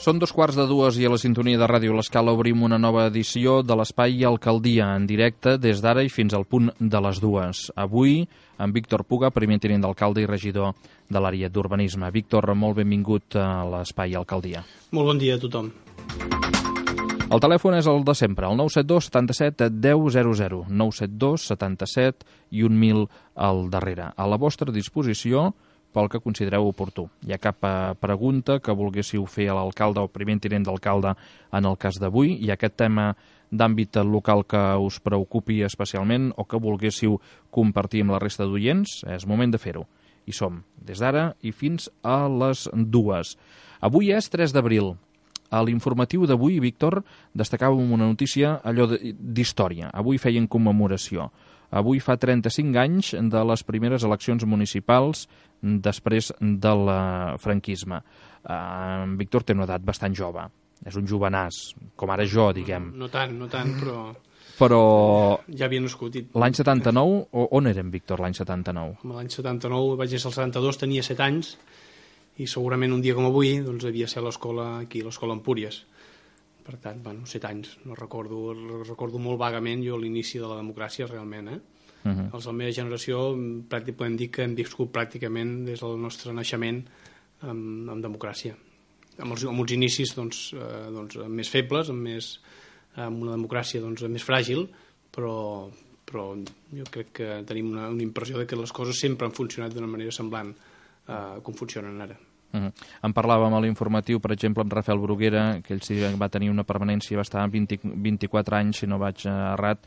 Són 2:15 i a la sintonia de Ràdio L'Escala obrim una nova edició de l'Espai Alcaldia, en directe des d'ara i fins al punt de les 2. Avui, amb Víctor Puga, primer tinent d'alcalde i regidor de l'àrea d'urbanisme. Víctor, molt benvingut a l'Espai Alcaldia. Molt bon dia a tothom. El telèfon és el de sempre, el 972 77 1000, 972 77 i 1000 al darrere. A la vostra disposició pel que considereu oportú. Hi ha cap pregunta que volguéssiu fer a l'alcalde o primer tinent d'alcalde en el cas d'avui? Hi ha aquest tema d'àmbit local que us preocupi especialment o que volguéssiu compartir amb la resta d'oients? És moment de fer-ho. Hi som, des d'ara i fins a les 2. Avui és 3 d'abril. A l'informatiu d'avui, Víctor, destacàvem una notícia allò d'història. Avui feien commemoració. Avui fa 35 anys de les primeres eleccions municipals després del franquisme. En Víctor té una edat bastant jove. És un jovenàs, com ara jo, diguem. No tant, però ja havia nascut. L'any 79, on érem, Víctor, l'any 79? L'any 79 vaig néixer al 72, tenia 7 anys, i segurament un dia com avui doncs, havia ser a l'escola aquí, l'escola Empúries. Per tant, 7 anys, no recordo molt vagament jo l'inici de la democràcia realment. Els de la meva generació podem dir que hem viscut pràcticament des del nostre naixement amb democràcia. Amb uns inicis més febles, amb una democràcia més fràgil, però jo crec que tenim una impressió de que les coses sempre han funcionat d'una manera semblant com funcionen ara. En parlàvem a l'informatiu, per exemple, amb Rafael Bruguera, que ell sí que va tenir una permanència, va estar 24 anys, si no vaig errat,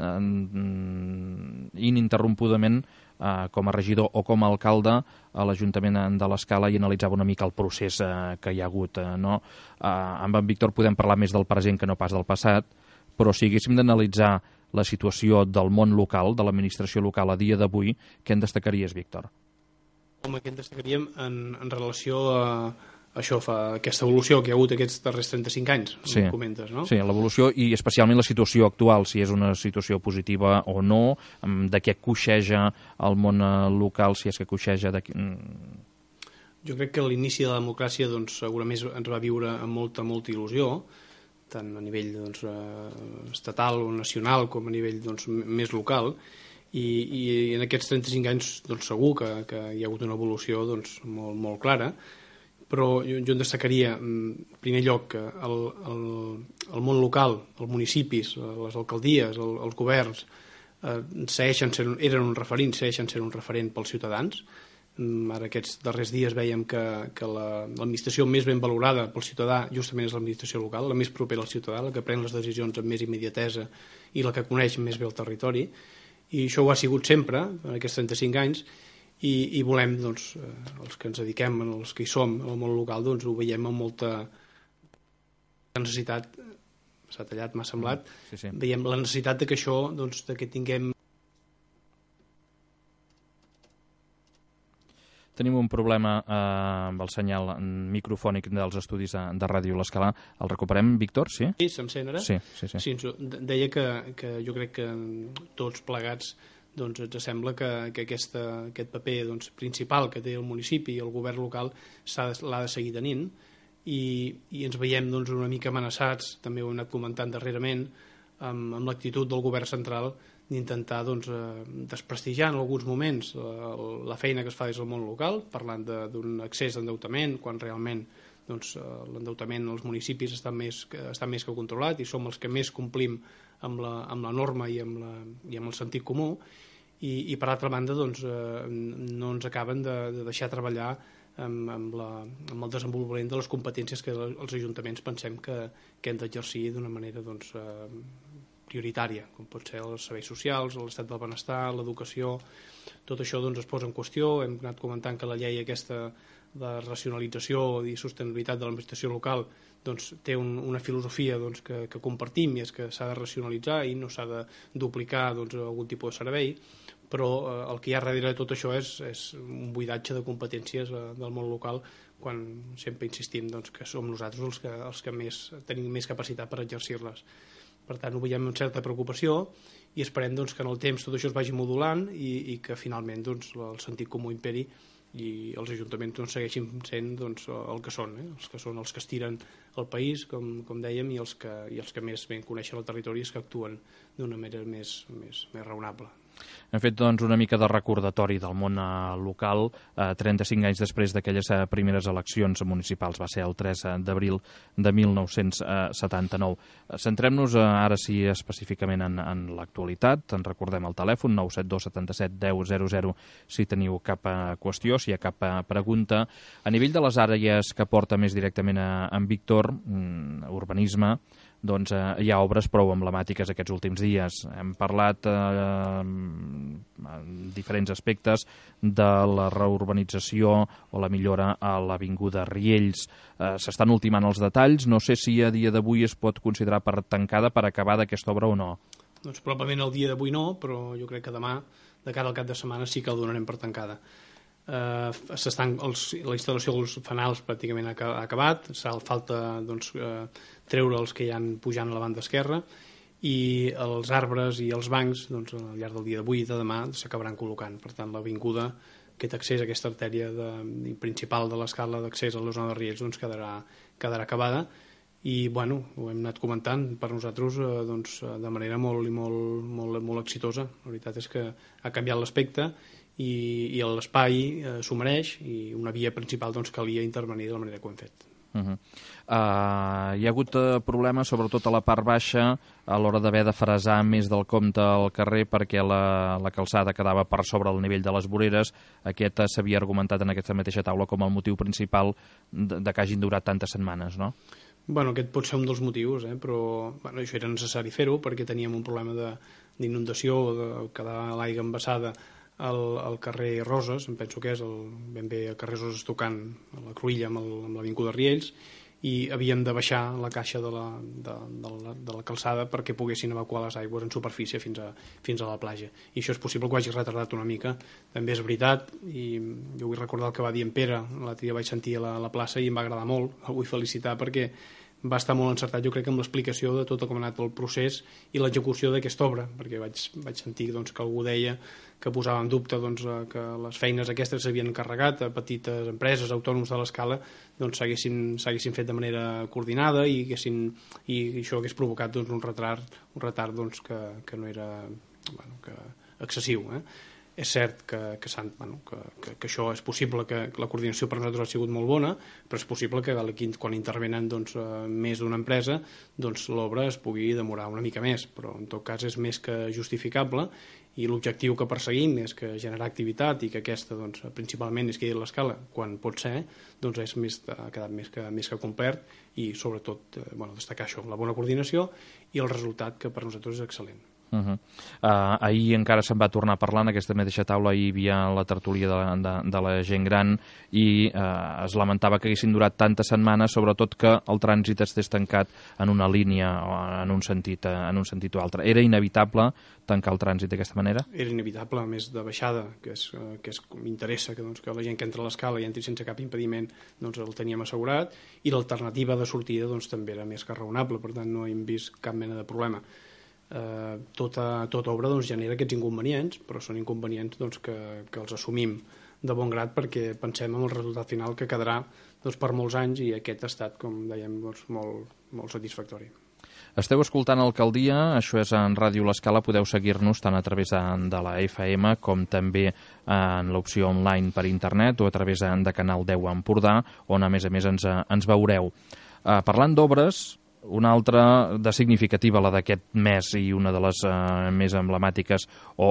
ininterrompudament com a regidor o com a alcalde a l'Ajuntament de l'Escala i analitzava una mica el procés que hi ha hagut. Amb en Víctor podem parlar més del present que no pas del passat, però si haguéssim d'analitzar la situació del món local, de l'administració local a dia d'avui, què en destacaries, Víctor? Home, què en destacaríem en relació a això, aquesta evolució que hi ha hagut aquests darrers 35 anys, comentes, no? Sí, l'evolució i especialment la situació actual, si és una situació positiva o no, de què coixeja el món local, si és que coixeja de... Jo crec que l'inici de la democràcia segurament ens va viure amb molta il·lusió, tant a nivell estatal o nacional com a nivell més local, i en aquests 35 anys segur que hi ha hagut una evolució molt clara, però jo en destacaria en primer lloc que el món local, els municipis, les alcaldies, els governs eren un referent, segueixen sent un referent pels ciutadans. Ara aquests darrers dies veiem que l'administració més ben valorada pel ciutadà justament és l'administració local, la més propera al ciutadà, la que pren les decisions amb més immediatesa i la que coneix més bé el territori. I això ho ha sigut sempre, en aquests 35 anys, i volem, els que ens dediquem, els que hi som, al món local, ho veiem amb molta necessitat, s'ha tallat, m'ha semblat, veiem la necessitat que això, que tinguem... Tenim un problema amb el senyal microfònic dels estudis de Ràdio L'Escala. El recuperem, Víctor? Sí? Sí, se'm sent ara? Sí. Deia que jo crec que tots plegats ens sembla que aquest paper principal que té el municipi i el govern local l'ha de seguir tenint i ens veiem una mica amenaçats, també ho hem anat comentant darrerament, amb l'actitud del govern central d'intentar desprestigiar en alguns moments la feina que es fa des del món local, parlant d'un excés d'endeutament, quan realment l'endeutament als municipis està més que controlat i som els que més complim amb la norma i amb el sentit comú, i per altra banda no ens acaben de deixar treballar amb el desenvolupament de les competències que els ajuntaments pensem que hem d'exercir d'una manera prioritària, com pot ser els serveis socials, l'estat del benestar, l'educació. Tot això es posa en qüestió. Hem anat comentant que la llei aquesta de racionalització i sostenibilitat de l'administració local té una filosofia que compartim, i és que s'ha de racionalitzar i no s'ha de duplicar algun tipus de servei, però el que hi ha darrere de tot això és un buidatge de competències del món local, quan sempre insistim que som nosaltres els que tenim més capacitat per exercir-les. Per tant, ho veiem amb certa preocupació i esperem que en el temps tot això es vagi modulant i que finalment el sentit comú imperi i els ajuntaments doncs, segueixin sent doncs, el que són, els que són els que estiren el país, com dèiem, i els que més ben coneixen el territori, és que actuen d'una manera més raonable. Hem fet doncs, una mica de recordatori del món local 35 anys després d'aquelles primeres eleccions municipals. Va ser el 3 d'abril de 1979. Centrem-nos ara sí específicament en l'actualitat. En recordem el telèfon 972 77 10 00 si teniu cap qüestió, si hi ha cap pregunta. A nivell de les àrees que porta més directament en Víctor, urbanisme, doncs hi ha obres prou emblemàtiques aquests últims dies. Hem parlat en diferents aspectes de la reurbanització o la millora a l'avinguda Riells. S'estan ultimant els detalls. No sé si a dia d'avui es pot considerar per tancada, per acabada aquesta obra o no. Doncs probablement el dia d'avui no, però jo crec que demà, de cara al cap de setmana, sí que el donarem per tancada. La instal·lació dels fanals pràcticament ha acabat, falta doncs, treure els que hi han pujant a la banda esquerra, i els arbres i els bancs doncs, al llarg del dia d'avui i de demà s'acabaran col·locant. Per tant, l'avinguda, aquest accés a aquesta artèria principal de l'escala d'accés a la zona de Riells doncs, quedarà acabada, i bueno, ho hem anat comentant per nosaltres doncs, de manera molt exitosa. La veritat és que ha canviat l'aspecte i l'espai s'ho mereix, i una via principal doncs, calia intervenir de la manera que ho hem fet. Hi ha hagut problemes sobretot a la part baixa a l'hora d'haver de fresar més del compte al carrer perquè la calçada quedava per sobre el nivell de les voreres. Aquest s'havia argumentat en aquesta mateixa taula com el motiu principal de que hagin durat tantes setmanes, no? Bueno, aquest pot ser un dels motius, però bueno, això era necessari fer-ho perquè teníem un problema d'inundació, de quedar l'aigua embassada al carrer Roses, em penso que és ben bé el carrer Roses tocant a la Cruïlla amb l'avinguda Riells, i havíem de baixar la caixa de la calçada perquè poguessin evacuar les aigües en superfície fins a la platja. I això és possible que ho hagi retardat una mica. També és veritat, i jo vull recordar el que va dir en Pere, l'altre dia vaig sentir a la plaça i em va agradar molt, el vull felicitar perquè va estar molt encertat, jo crec, amb l'explicació de tot com ha anat el procés i l'execució d'aquesta obra, perquè vaig sentir doncs, que algú deia que posava en dubte doncs, que les feines aquestes s'havien encarregat a petites empreses, autònoms de l'escala, doncs s'haguessin fet de manera coordinada i això hagués provocat doncs, un retard doncs, que no era excessiu. És cert que això és possible, que la coordinació per nosaltres ha sigut molt bona, però és possible que quan intervenen doncs, més d'una empresa doncs, l'obra es pugui demorar una mica més, però en tot cas és més que justificable, i l'objectiu que perseguim és que generar activitat i que aquesta doncs, principalment és que l'escala quan pot ser doncs ha quedat més que complert, i sobretot destacar això, la bona coordinació i el resultat, que per nosaltres és excel·lent. Ahir encara se'n va tornar a parlar en aquesta mateixa taula. Ahir hi havia la tertúlia de la gent gran i es lamentava que haguessin durat tantes setmanes, sobretot que el trànsit estés tancat en una línia o en un sentit o altre. Era inevitable tancar el trànsit d'aquesta manera? Era inevitable, a més de baixada, que m'interessa que la gent que entra a l'escala i entri sense cap impediment doncs el teníem assegurat, i l'alternativa de sortida doncs també era més que raonable, per tant no hem vist cap mena de problema. Tota obra doncs, genera aquests inconvenients, però són inconvenients doncs, que els assumim de bon grat perquè pensem en el resultat final que quedarà doncs, per molts anys, i aquest ha estat, com dèiem, doncs, molt satisfactori. Esteu escoltant Alcaldia, això és en Ràdio L'Escala, podeu seguir-nos tant a través de la FM com també en l'opció online per internet o a través de Canal 10 Empordà, on a més ens veureu. Parlant d'obres, una altra de significativa, la d'aquest mes, i una de les més emblemàtiques o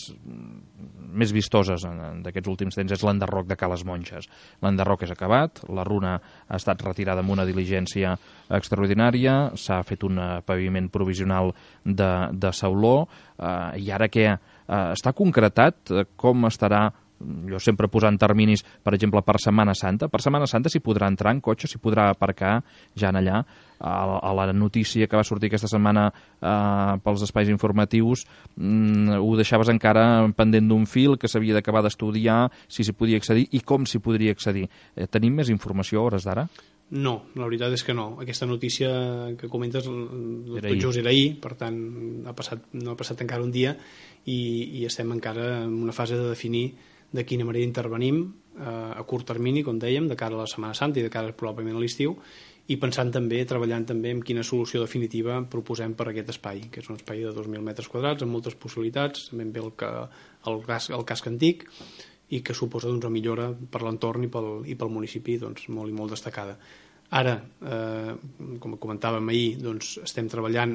més vistoses d'aquests últims temps, és l'enderroc de Cales Monges. L'enderroc és acabat, la runa ha estat retirada amb una diligència extraordinària, s'ha fet un paviment provisional de sauló, i ara què? Està concretat com estarà? Jo sempre posant terminis, per exemple, per Setmana Santa. Per Setmana Santa s'hi podrà entrar en cotxe, s'hi podrà aparcar ja en allà. A la notícia que va sortir aquesta setmana pels espais informatius ho deixaves encara pendent d'un fil, que s'havia d'acabar d'estudiar si s'hi podia accedir i com s'hi podria accedir. Tenim més informació a hores d'ara? No, la veritat és que no. Aquesta notícia que comentes tot just era ahir, per tant no ha passat encara un dia, i estem encara en una fase de definir de quina manera intervenim a curt termini, com dèiem, de cara a la Setmana Santa i de cara probablement a l'estiu, i treballant també en quina solució definitiva proposem per a aquest espai, que és un espai de 2.000 metres quadrats amb moltes possibilitats, també ve el casc antic, i que suposa una millora per l'entorn i pel municipi molt i molt destacada. Ara, com comentàvem ahir, estem treballant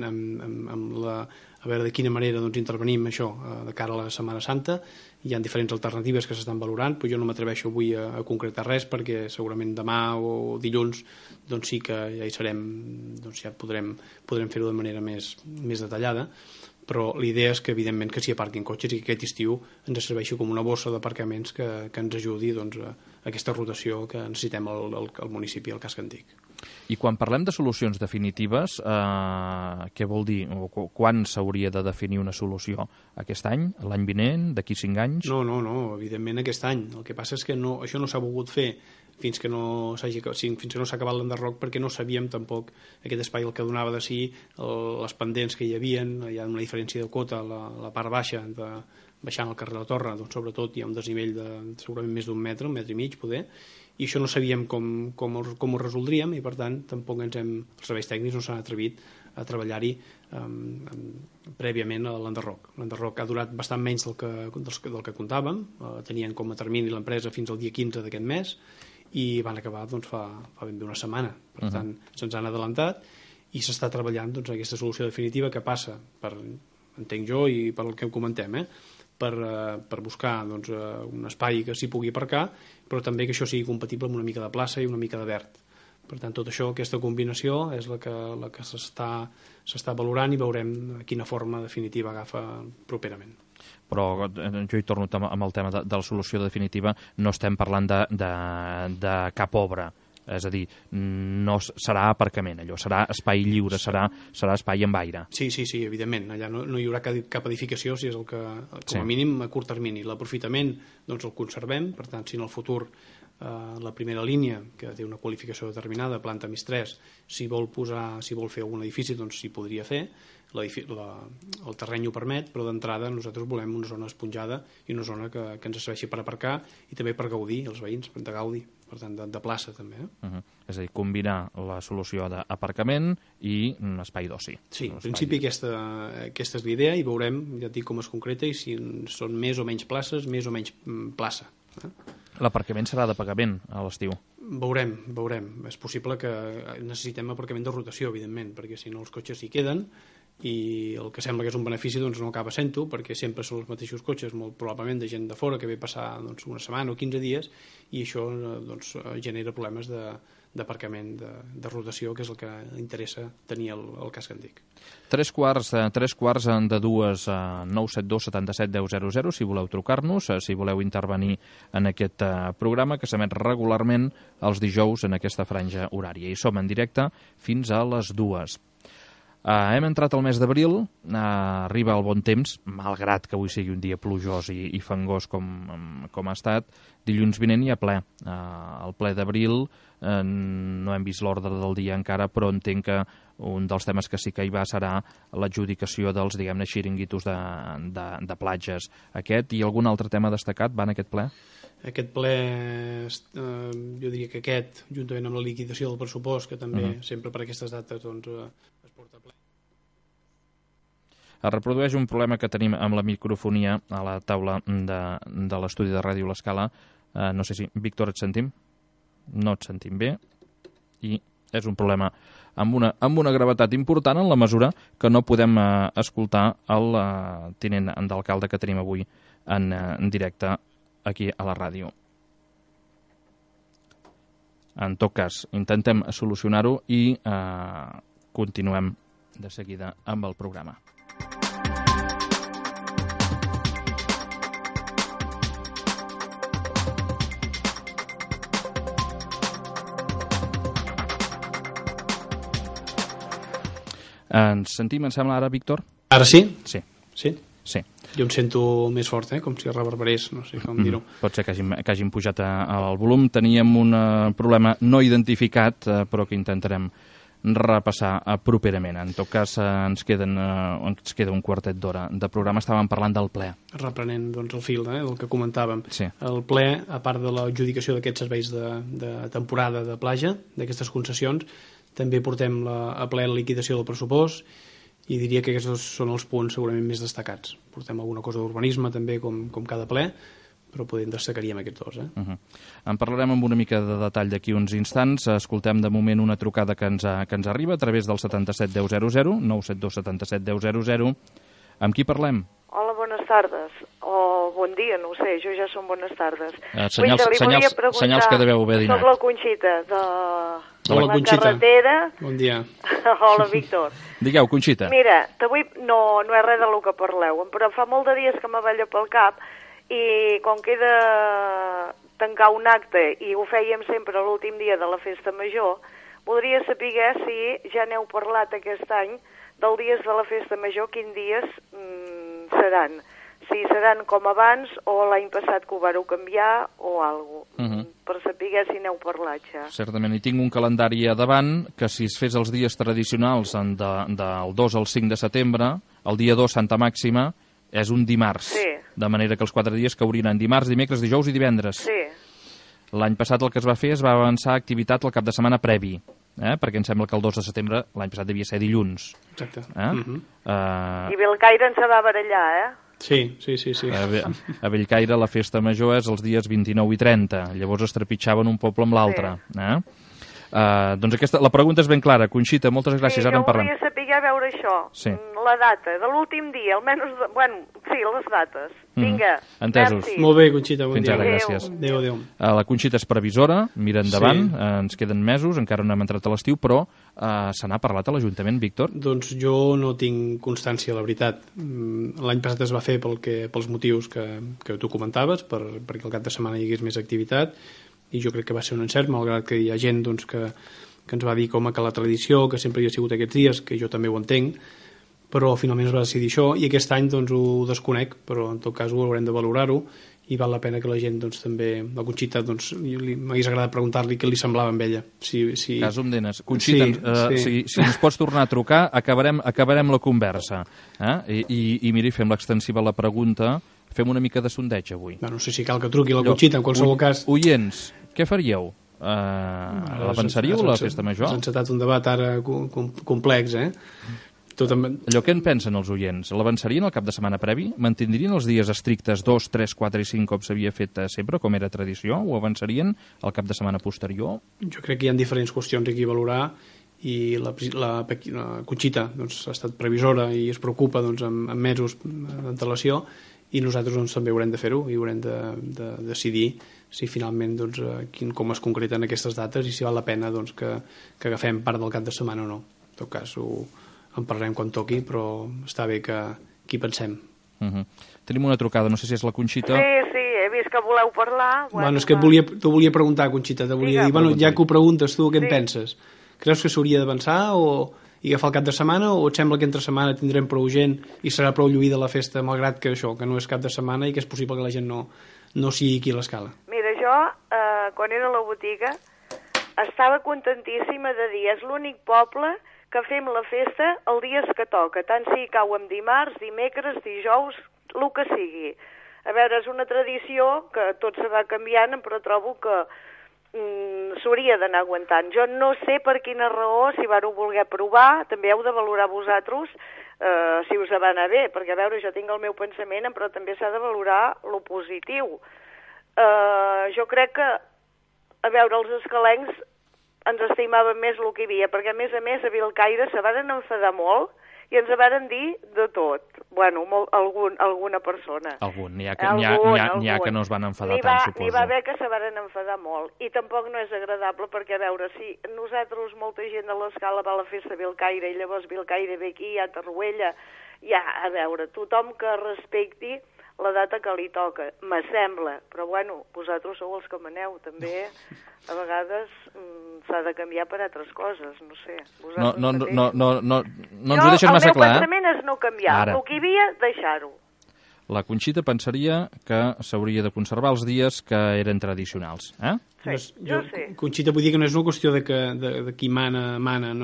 a veure de quina manera intervenim això de cara a la Setmana Santa. Hi ha diferents alternatives que s'estan valorant, però jo no m'atreveixo avui a concretar res, perquè segurament demà o dilluns sí que ja hi serem, ja podrem fer-ho de manera més detallada, però l'idea és que evidentment que s'hi aparquin cotxes i que aquest estiu ens serveixi com una bossa d'aparcaments que ens ajudi a aquesta rotació que necessitem al municipi, al casc antic. I quan parlem de solucions definitives, què vol dir? Quan s'hauria de definir una solució? Aquest any? L'any vinent? D'aquí 5 anys? No, evidentment aquest any. El que passa és que això no s'ha volgut fer fins que no s'ha acabat l'enderroc, perquè no sabíem tampoc aquest espai el que donava de si, les pendents que hi havia, hi ha una diferència de cota a la part baixa, baixant al carrer de la Torre, sobretot hi ha un desnivell de segurament més d'un metre, 1,5 metres poder, i això no sabíem com ho resoldríem, i per tant tampoc els serveis tècnics no s'han atrevit a treballar-hi prèviament a l'enderroc. L'enderroc ha durat bastant menys del que comptàvem, tenien com a termini l'empresa fins al dia 15 d'aquest mes, i van acabar fa ben bé una setmana. Per tant, se'ns han adelantat i s'està treballant aquesta solució definitiva que passa per, entenc jo, i per el que comentem, per buscar un espai que s'hi pugui aparcar, però també que això sigui compatible amb una mica de plaça i una mica de verd. Per tant, tot això, aquesta combinació, és la que s'està valorant, i veurem quina forma definitiva agafa properament. Però jo hi torno amb el tema de la solució definitiva. No estem parlant de cap obra, és a dir, no serà aparcament, allò serà espai lliure, serà espai amb aire. Sí, evidentment, allà no hi haurà cap edificació, si és el que, com a mínim a curt termini. L'aprofitament el conservem, per tant, si en el futur la primera línia, que té una qualificació determinada, planta més 3, si vol fer algun edifici, s'hi podria fer, el terreny ho permet, però d'entrada nosaltres volem una zona esponjada i una zona que ens serveixi per aparcar i també per gaudir, els veïns, de gaudi, per tant, de plaça també. És a dir, combinar la solució d'aparcament i un espai d'oci. Sí, en principi aquesta és l'idea, i veurem, ja et dic com es concreta, i si són més o menys places, més o menys plaça. L'aparcament serà de pagament a l'estiu? Veurem. És possible que necessitem aparcament de rotació, evidentment, perquè si no els cotxes hi queden, i el que sembla que és un benefici no acaba sent-ho, perquè sempre són els mateixos cotxes, molt probablement de gent de fora que ve passar una setmana o 15 dies, i això genera problemes d'aparcament de rotació, que és el que interessa tenir el casc antic. 3/4 972 77 10 00, si voleu trucar-nos, si voleu intervenir en aquest programa que s'emet regularment els dijous en aquesta franja horària. I som en directe fins a les 2. Hem entrat al mes d'abril, arriba el bon temps, malgrat que avui sigui un dia plujós i fangós com ha estat. Dilluns vinent hi ha ple. El ple d'abril no hem vist l'ordre del dia encara, però entenc que un dels temes que sí que hi va serà l'adjudicació dels, diguem-ne, xiringuitos de platges. Aquest i algun altre tema destacat va en aquest ple? Aquest ple, jo diria que aquest, juntament amb la liquidació del pressupost, que també sempre per aquestes dates es porta a ple. Es reprodueix un problema que tenim amb la microfonia a la taula de l'estudi de Ràdio L'Escala. No sé si, Víctor, et sentim? No et sentim bé, i és un problema amb una gravetat important, en la mesura que no podem escoltar el tinent d'alcalde que tenim avui en directe aquí a la ràdio. En tot cas, intentem solucionar-ho i continuem de seguida amb el programa. Ens sentim, em sembla, ara, Víctor? Ara sí? Sí. Sí? Sí. Jo em sento més fort, com si reverberés, no sé com dir-ho. Pot ser que hàgim pujat el volum. Teníem un problema no identificat, però que intentarem repassar properament. En tot cas, ens queda un quartet d'hora de programa. Estàvem parlant del ple. Reprenent doncs, el fil del que comentàvem. Sí. El ple, a part de l'adjudicació d'aquests serveis de temporada de platja, d'aquestes concessions, també portem a ple la liquidació del pressupost i diria que aquests dos són els punts segurament més destacats. Portem alguna cosa d'urbanisme també com cada ple, però podem destacaríem aquests dos. En parlarem amb una mica de detall d'aquí uns instants. Escoltem de moment una trucada que ens arriba a través del 77 10 00, 972 77 10 00. Amb qui parlem? Hola, bones tardes. O bon dia, no ho sé, jo ja són bones tardes. Senyals que deveu haver dinat. Soc la Conxita, de Hola, la Conxita. carretera. Bon dia. Hola, Víctor. Digueu, Conxita. Mira, avui no és res del que parleu, però fa molt de dies que m'avella pel cap i com que he de tancar un acte i ho fèiem sempre l'últim dia de la festa major, voldria saber si ja n'heu parlat aquest any dels dies de la festa major, quins dies seran. Si seran com abans o l'any passat que ho vareu canviar o alguna cosa. Per saber si n'heu parlat ja. Certament, hi tinc un calendari a davant que si es fes els dies tradicionals del 2 al 5 de setembre, el dia 2 Santa Màxima és un dimarts. Sí. De manera que els 4 dies caurien en dimarts, dimecres, dijous i divendres. Sí. L'any passat el que es va fer es va avançar activitat el cap de setmana previ, perquè em sembla que el 2 de setembre l'any passat devia ser dilluns. Exacte. I Bellcaire ens va barallar, Sí. A Bellcaire la festa major és els dies 29 i 30, llavors es trepitjaven un poble amb l'altre. Doncs la pregunta és ben clara. Conxita, moltes gràcies, ara en parlem. Sí, jo volia saber a veure això, la data de l'últim dia, almenys, les dates. Vinga, entesos. merci. Molt bé, Conxita, bon dia. Fins ara, gràcies. Adéu. La Conxita és previsora, mira endavant, ens queden mesos, encara no hem entrat a l'estiu, però se n'ha parlat a l'Ajuntament, Víctor? Doncs jo no tinc constància, la veritat. L'any passat es va fer pels motius que tu comentaves, perquè al cap de setmana hi hagués més activitat, i jo crec que va ser un encert, malgrat que hi ha gent doncs, que ens va dir com que la tradició, que sempre hi ha sigut aquests dies, que jo també ho entenc, però finalment es va decidir això, i aquest any doncs, ho desconec, però en tot cas ho haurem de valorar-ho, i val la pena que la gent doncs, també, la Conxita, doncs, m'hagués agradat preguntar-li què li semblava amb ella. Casum d'enes. Conxita, si ens pots tornar a trucar, acabarem la conversa. I mira, fem l'extensiva la pregunta, fem una mica de sondeig avui. No sé si cal que truqui la Conxita, en qualsevol cas. Oients, què faríeu? L'avançaríeu la festa major? Has encetat un debat ara complex, Allò que en pensen els oients? L'avançarien el cap de setmana previ? Mantindrien els dies estrictes 2, 3, 4 i 5 com s'havia fet sempre, com era tradició? O avançarien el cap de setmana posterior? Jo crec que hi ha diferents qüestions aquí a valorar i la Conxita doncs, ha estat previsora i es preocupa doncs, amb mesos d'antelació i nosaltres doncs, també haurem de fer-ho i haurem de decidir si finalment doncs, com es concreten aquestes dates i si val la pena doncs, que agafem part del cap de setmana o no. En tot cas, en parlarem quan toqui, però està bé que hi pensem. Tenim una trucada, no sé si és la Conxita. Sí, he vist que voleu parlar. És que t'ho volia preguntar, Conxita, ja que ho preguntes tu, què en penses? Creus que s'hauria d'avançar i agafar el cap de setmana o et sembla que entre setmana tindrem prou gent i serà prou lluïda la festa, malgrat que això, que no és cap de setmana i que és possible que la gent no sigui aquí a l'escala? Mira, jo, quan era a la botiga, estava contentíssima de dir, és l'únic poble que fem la festa els dies que toca, tant si cau en dimarts, dimecres, dijous, el que sigui. A veure, és una tradició que tot se va canviant, però trobo que s'hauria d'anar aguantant. Jo no sé per quina raó, si vareu voler provar, també heu de valorar vosaltres si us va anar bé, perquè a veure, jo tinc el meu pensament, però també s'ha de valorar lo positiu. Jo crec que, a veure, els escalencs ens estimàvem més el que hi havia, perquè a més a Bellcaire se varen enfadar molt i ens varen dir de tot. Bueno, alguna persona. N'hi ha que no es van enfadar tant, suposo. N'hi va haver que se varen enfadar molt. I tampoc no és agradable perquè, a veure, si nosaltres, molta gent de l'escala va a la festa de Bellcaire i llavors Bellcaire ve aquí, a Tarruella, a veure, tothom que respecti la data que li toca, m'assembla, però bueno, vosaltres sou els que maneu, també a vegades s'ha de canviar per altres coses, no sé. No ens ho deixes massa clar, El meu pensament és no canviar, el que hi havia, deixar-ho. La Conxita pensaria que s'hauria de conservar els dies que eren tradicionals, Conxita, vull dir que no és una qüestió de qui mana.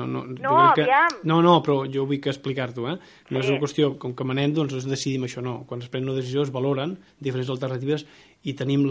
No, però jo vull explicar-t'ho, no és una qüestió, com que manem, doncs decidim això, no. Quan es pren una decisió es valoren diferents alternatives i tenim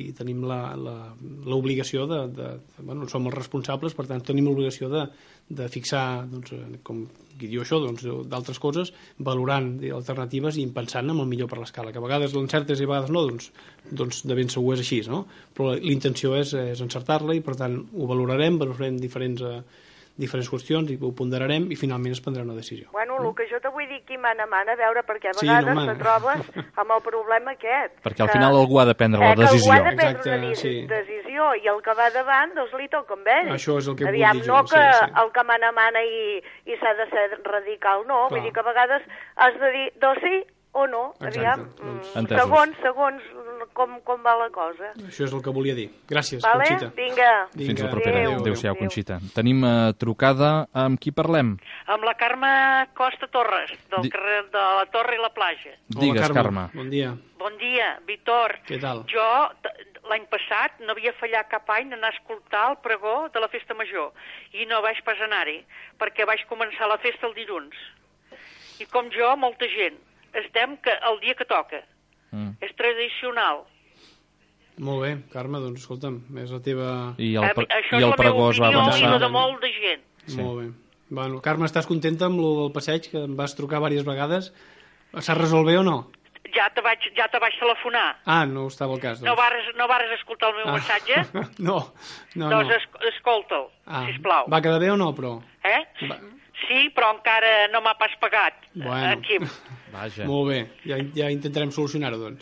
l'obligació bueno, som els responsables, per tant tenim l'obligació de fixar, doncs, com qui diu això, doncs, d'altres coses, valorant alternatives i pensant en el millor per l'escala, que a vegades l'encertes i a vegades no, doncs de ben segur és així, no? Però la intenció és encertar-la i per tant ho valorarem diferents qüestions i ho ponderarem i finalment es prendrà una decisió. Bueno, el que jo te vull dir aquí mana, a veure, perquè a vegades te trobes amb el problema aquest. Perquè al final algú ha de prendre la decisió. Algú ha de prendre una decisió i el que va davant, doncs li toca amb ell. Això és el que vull dir jo. No que el que mana i s'ha de ser radical, no. Vull dir que a vegades has de dir sí o no. Aviam, segons com va la cosa. Això és el que volia dir. Gràcies, vale? Conxita. Vinga. Fins la propera. Adéu-siau, Conxita. Tenim trucada. Amb qui parlem? Amb la Carme Costa Torres, del carrer de la Torre i la Platja. Digues, Carme. Bon dia. Bon dia, Víctor. Què tal? Jo, l'any passat, no havia fallat cap any anar a escoltar el pregó de la Festa Major i no vaig pas anar-hi, perquè vaig començar la festa el dilluns. I com jo, molta gent. Estem el dia que toca. És tradicional. Molt bé, Carme, doncs escolta'm, és la teva... I el pregó es va avançar. Això és la meva opinió i la de molt de gent. Sí. Molt bé. Bueno, Carme, estàs contenta amb el del passeig, que em vas trucar diverses vegades? S'ha resolt bé o no? Ja te vaig telefonar. Ah, no estava el cas, doncs. No vares escoltar el meu missatge? No. Doncs escolta'l, sisplau. Va quedar bé o no, però? Sí, però encara no m'ha pas pagat. Bueno. En Quim. Vaja. Molt bé, ja intentarem solucionar-ho, doncs.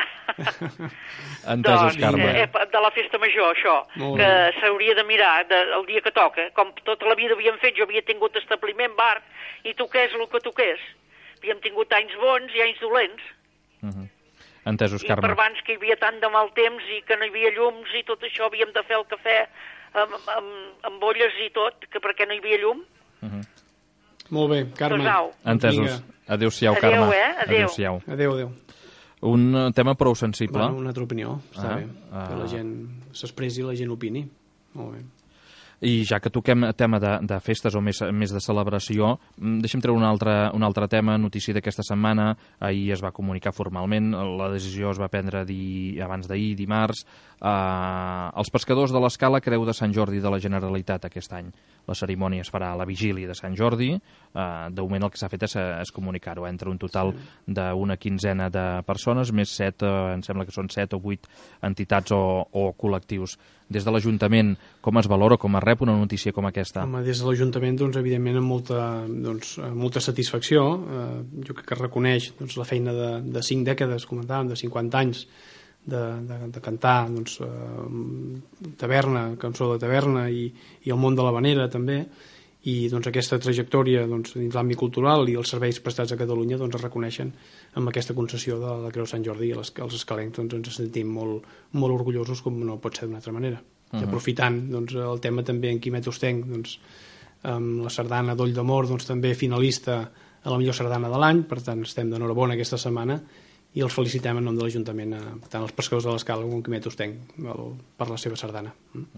Entesos, Carme. De la Festa Major, això, que s'hauria de mirar el dia que toca. Com tota la vida havíem fet, jo havia tingut establiment, bar, i toqués el que toqués. Havíem tingut anys bons i anys dolents. Entesos, Carme. I per abans que hi havia tant de mal temps i que no hi havia llums i tot això, havíem de fer el cafè amb bolles i tot, que perquè no hi havia llum. Molt bé, Carme. Entesos. Adéu-siau, Carme. Adéu. Adéu. Un tema prou sensible. Bueno, una altra opinió, està bé. Que la gent s'expressi, la gent opini. Molt bé. I ja que toquem tema de festes o més de celebració, deixem treure un altre tema, notícia d'aquesta setmana. Ahir es va comunicar formalment, la decisió es va prendre abans d'ahir, dimarts. Els pescadors de l'Escala Creu de Sant Jordi de la Generalitat aquest any. La cerimònia es farà a la vigília de Sant Jordi. De moment el que s'ha fet és comunicar-ho entre un total d'una quinzena de persones, més 7, em sembla que són 7 o 8 entitats o col·lectius. Des de l'Ajuntament, com es valora, com es rep una notícia com aquesta? Home, des de l'Ajuntament, doncs, evidentment, amb molta satisfacció. Jo crec que reconeix la feina de 5 dècades, comentàvem, de 50 anys, de cantar taverna, cançó de taverna i el món de l'havanera també, i aquesta trajectòria dins l'àmbit cultural i els serveis prestats a Catalunya es reconeixen amb aquesta concessió de la Creu Sant Jordi, i els escalencs ens sentim molt orgullosos, com no pot ser d'una altra manera. I aprofitant el tema també en Quimet Ostenc, amb la sardana d'Oll d'Amor, també finalista a la millor sardana de l'any, per tant estem d'enhorabona aquesta setmana i els felicitem en nom de l'Ajuntament, tant els pescadors de l'Escala com Quimet Ostenc, per la seva sardana.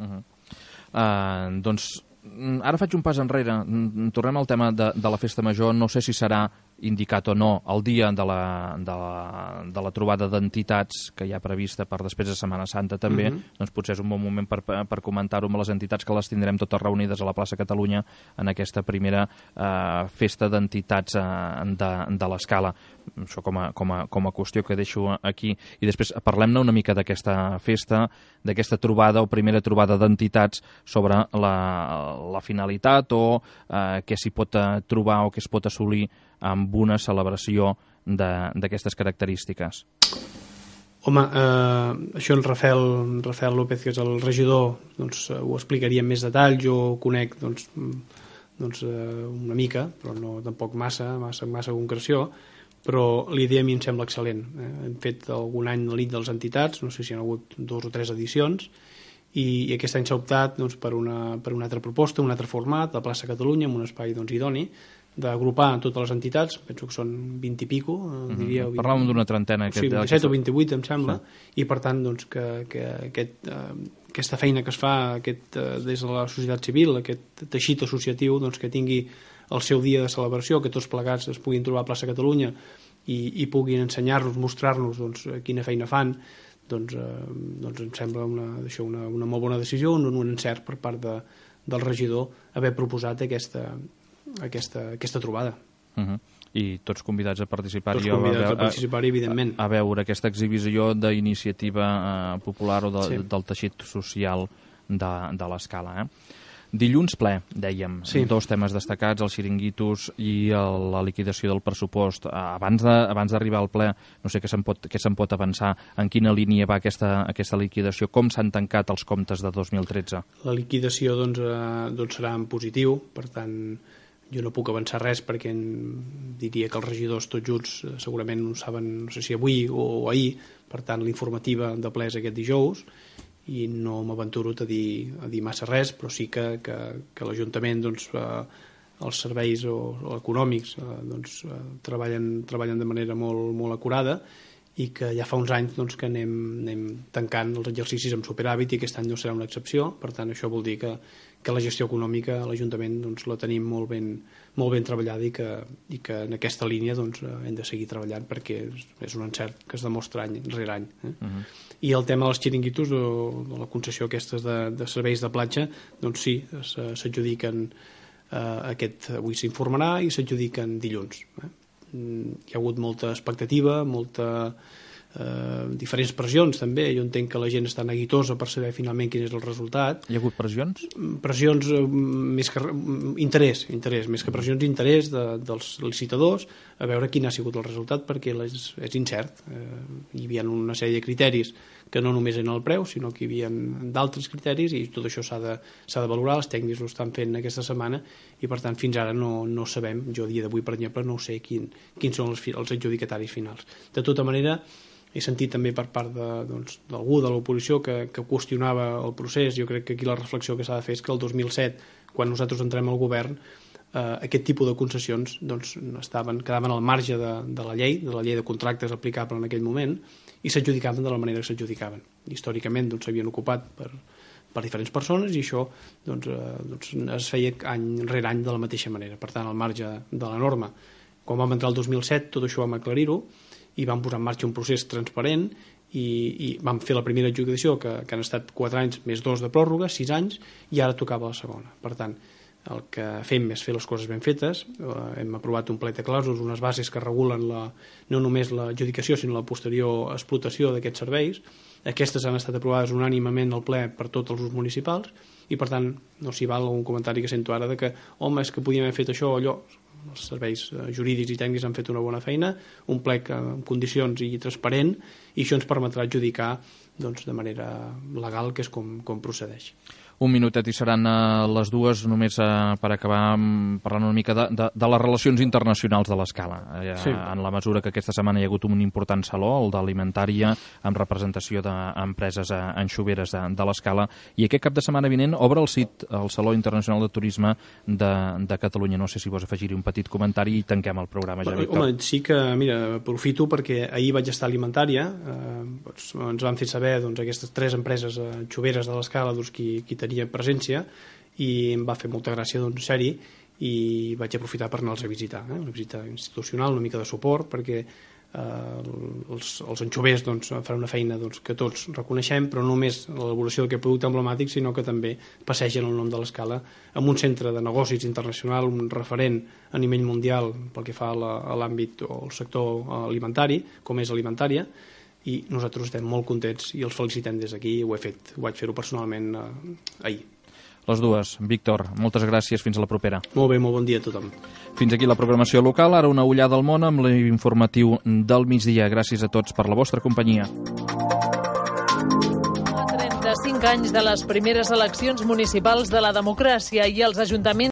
Doncs ara faig un pas enrere, tornem al tema de la Festa Major. No sé si serà indicat o no el dia de la trobada d'entitats que hi ha prevista per després de Setmana Santa també, doncs potser és un bon moment per comentar-ho amb les entitats, que les tindrem totes reunides a la plaça Catalunya en aquesta primera festa d'entitats de l'Escala. Això com a qüestió que deixo aquí. I després parlem-ne una mica d'aquesta festa, d'aquesta trobada o primera trobada d'entitats, sobre la finalitat o què s'hi pot trobar o què es pot assolir amb una celebració d'aquestes característiques. Home, això en Rafael López, que és el regidor, ho explicaria en més detall. Jo conec una mica, però no tampoc massa concreció, però l'idea a mi em sembla excel·lent. Hem fet algun any la nit de les entitats, no sé si hi ha hagut 2 o 3 edicions, i aquest any s'ha optat per una altra proposta, un altre format, a plaça Catalunya, amb un espai idoni, d'agrupar totes les entitats, penso que són 20 i pico, diria. Parlàvem d'una trentena. Sí, 27 o 28, em sembla, i per tant que aquesta feina que es fa des de la societat civil, aquest teixit associatiu, doncs, que tingui el seu dia de celebració, que tots plegats es puguin trobar a Plaça Catalunya i puguin ensenyar-nos, mostrar-nos doncs, quina feina fan, doncs em sembla una molt bona decisió, un encert per part del regidor haver proposat aquesta trobada. I tots convidats a participar-hi. Tots convidats a participar-hi, evidentment. A veure aquesta exhibició d'iniciativa popular o del teixit social de l'Escala. Dilluns ple, dèiem, dos temes destacats, els xiringuitos i la liquidació del pressupost. Abans d'arribar al ple, no sé què se'n pot avançar, en quina línia va aquesta liquidació, com s'han tancat els comptes de 2013? La liquidació doncs, serà en positiu, per tant, jo no puc avançar res perquè diria que els regidors tots junts segurament no saben, no sé si avui o ahir, per tant l'informativa de ple és aquest dijous, i no m'aventuro a dir massa res, però sí que l'Ajuntament, doncs, els serveis econòmics doncs, treballen de manera molt, molt acurada, i que ja fa uns anys doncs, que anem tancant els exercicis amb superàvit, i aquest any no serà una excepció. Per tant, això vol dir que la gestió econòmica a l'Ajuntament doncs, la tenim molt ben treballada, i que en aquesta línia doncs, hem de seguir treballant, perquè és un encert que es demostra any rere any. I el tema dels xiringuitos o de la concessió aquestes de serveis de platja, doncs sí, s'adjudiquen avui s'informarà i s'adjudiquen dilluns. Hi ha hagut molta expectativa, diferents pressions també. Jo entenc que la gent està neguitosa per saber finalment quin és el resultat. Hi ha hagut pressions? Pressions més que interès, més que pressions, interès dels licitadors a veure quin ha sigut el resultat, perquè és incert. Hi havia una sèrie de criteris que no només eren el preu, sinó que hi havia d'altres criteris, i tot això s'ha de valorar. Els tècnics ho estan fent aquesta setmana, i per tant fins ara no sabem. Jo a dia d'avui, per exemple, no sé quins són els adjudicataris finals. De tota manera, he sentit també per part d'algú de l'oposició que qüestionava el procés. Jo crec que aquí la reflexió que s'ha de fer és que el 2007, quan nosaltres entrem al govern, aquest tipus de concessions doncs, quedaven al marge de la llei de contractes aplicable en aquell moment, i s'adjudicaven de la manera que s'adjudicaven. Històricament s'havien ocupat per diferents persones, i això es feia any rere any de la mateixa manera. Per tant, al marge de la norma. Quan vam entrar el 2007, tot això vam aclarir-ho, i vam posar en marxa un procés transparent, i vam fer la primera adjudicació, que han estat 4 anys més 2 de pròrroga, 6 anys, i ara tocava la segona. Per tant, el que fem és fer les coses ben fetes. Hem aprovat un plec de clàusules, unes bases que regulen no només l'adjudicació, sinó la posterior explotació d'aquests serveis. Aquestes han estat aprovades unànimement al ple per tots els grups municipals, i per tant no s'hi val algun comentari que sento ara de que, home, és que podíem haver fet això o allò. Els serveis jurídics i tècnics han fet una bona feina, un plec en condicions i transparent, i això ens permetrà adjudicar de manera legal, que és com procedeix. Un minutet i seran les dues, només per acabar parlant una mica de les relacions internacionals de l'Escala. En la mesura que aquesta setmana hi ha hagut un important saló, el d'Alimentària, amb representació d'empreses anxoveres de l'Escala, i aquest cap de setmana vinent obre el CIT, el Saló Internacional de Turisme de Catalunya. No sé si vols afegir-hi un petit comentari i tanquem el programa ja, Víctor. Home, sí que, mira, aprofito perquè ahir vaig estar a Alimentària, ens van fer saber aquestes 3 empreses anxoveres de l'Escala qui tenia presència, i em va fer molta gràcia ser-hi, i vaig aprofitar per anar-los a visitar, una visita institucional, una mica de suport, perquè els anxovers faran una feina que tots reconeixem, però no només l'elaboració d'aquest producte emblemàtic, sinó que també passegen el nom de l'Escala en un centre de negocis internacional, un referent a nivell mundial pel que fa a l'àmbit o al sector alimentari, com és Alimentària, i nosaltres estem molt contents i els felicitem des d'aquí. Ho vaig fer-ho personalment ahir. Les dues. Víctor, moltes gràcies, fins a la propera. Molt bé, molt bon dia a tothom. Fins aquí la programació local, ara una ullada al món amb l'informatiu del migdia. Gràcies a tots per la vostra companyia. 35 anys de les primeres eleccions municipals de la democràcia, i els ajuntaments